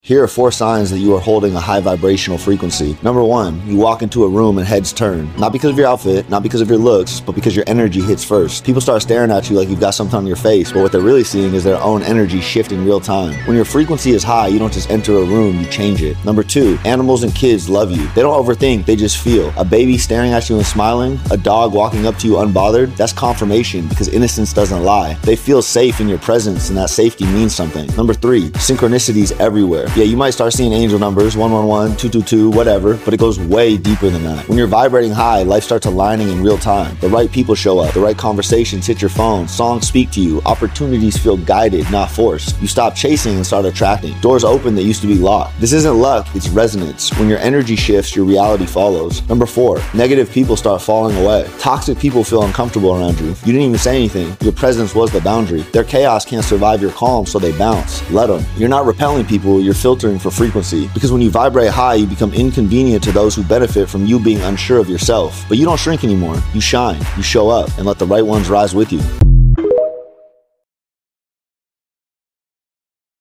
Here are 4 signs that you are holding a high vibrational frequency. Number 1, you walk into a room and heads turn. Not because of your outfit, not because of your looks, but because your energy hits first. People start staring at you like you've got something on your face, but what they're really seeing is their own energy shift in real time. When your frequency is high, you don't just enter a room, you change it. Number 2, animals and kids love you. They don't overthink, they just feel. A baby staring at you and smiling, a dog walking up to you unbothered, that's confirmation because innocence doesn't lie. They feel safe in your presence and that safety means something. Number 3, synchronicities everywhere. Yeah, you might start seeing angel numbers, 111, 222, whatever, but it goes way deeper than that. When you're vibrating high, life starts aligning in real time. The right people show up, the right conversations hit your phone, songs speak to you, opportunities feel guided, not forced. You stop chasing and start attracting. Doors open that used to be locked. This isn't luck, it's resonance. When your energy shifts, your reality follows. Number 4, negative people start falling away. Toxic people feel uncomfortable around you. You didn't even say anything. Your presence was the boundary. Their chaos can't survive your calm, so they bounce. Let them. You're not repelling people, you're filtering for frequency. Because when you vibrate high, you become inconvenient to those who benefit from you being unsure of yourself. But you don't shrink anymore. You shine, you show up, and let the right ones rise with you.